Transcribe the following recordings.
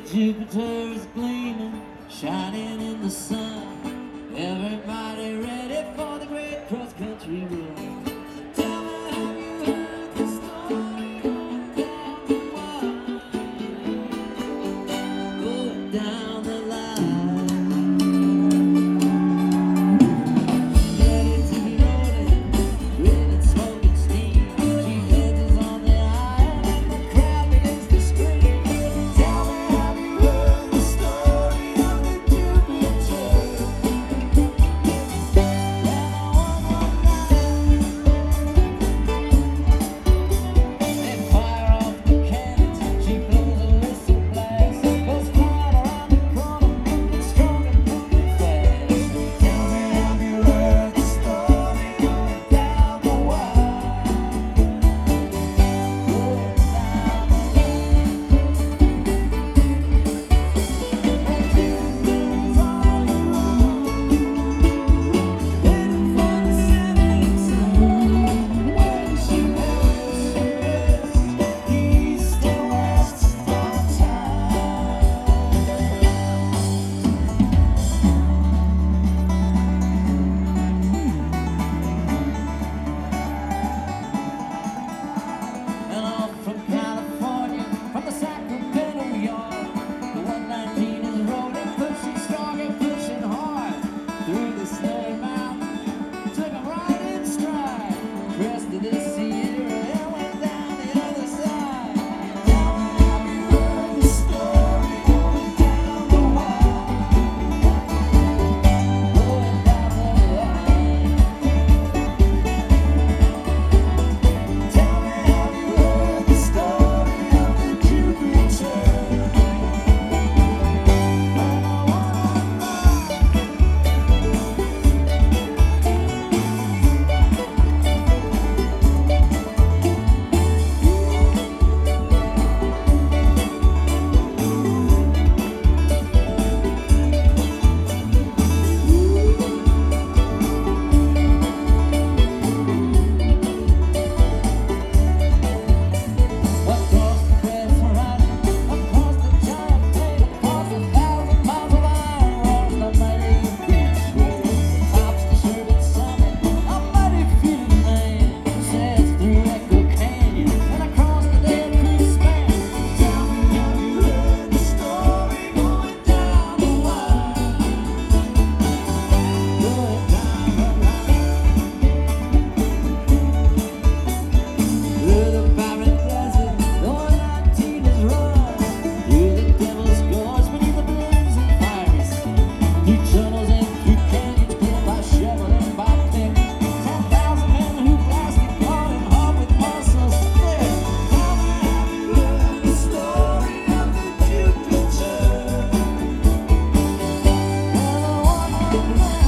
Jupiter's gleaming, shining in the sun. Everybody ready for the great cross-country run. Tell me, have you heard the story going down the wire? Going down the line. Ready to be rolling, red smoking steam. Chief Hedges on the aisle, and the crowd begins to scream. Tell me, have you heard the story of the Jupiter? They fire off the cannons, she blows a whistle blast, goes flying around the corner, moving strong and moving fast. Tell me, have you heard the story going down the wire? Going down the line. And Jupiter's on the road, heading for the setting sun. When she rests, east and west of time. And off from California, from the Sacramento yard, the 119 is rolling, pushing strong and pushing hard through the snowy mountain. Took 'em right in stride, crested the Sierra and went down the other side. Tell me, have you heard the story going down the wire? Going down the line. Tell me, have you heard the story of the Jupiter? Across the crest horizon, across the giant plain, across 1,000 miles of iron, roars the mighty beach wave. Tops the Sherman summit, a mighty feeling man sails through Echo Canyon and across the Dead Creek span. Tell me, have you heard the story going down the wire? Going down the line. Through the barren desert, the 119 is run. Through the devil's gorge, beneath the blazing fiery sun. Through tunnels and through canyons, cleared by shovel and by pick. 10,000 men who blasted hard and hard with muscles thick. Tell me, have you heard the story of the Jupiter? And the 119.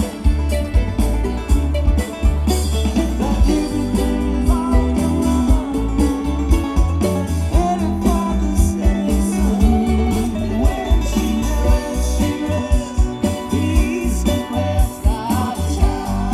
The Jupiter is on the run, heading for the setting sun. When she rests, east and west of time.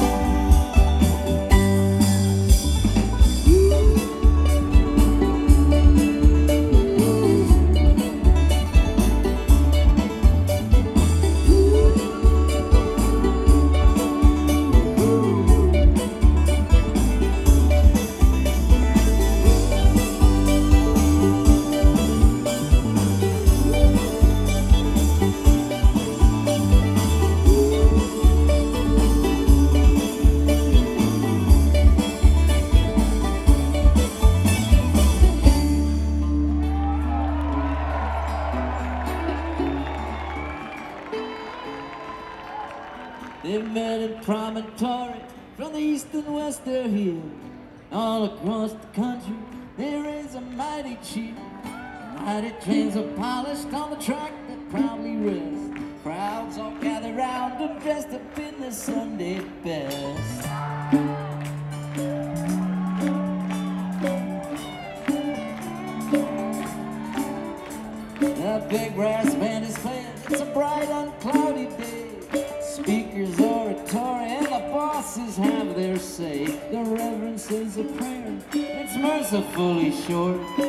They met in promontory from the east and west they're here. All across the country there is a mighty cheer. Mighty trains are polished on the track that proudly rests. Crowds all gather round them dressed up in their Sunday best. A big brass band is playing, it's a bright uncloudy day. Speakers oratory and the bosses have their say. The reverend says a prayer, it's mercifully short.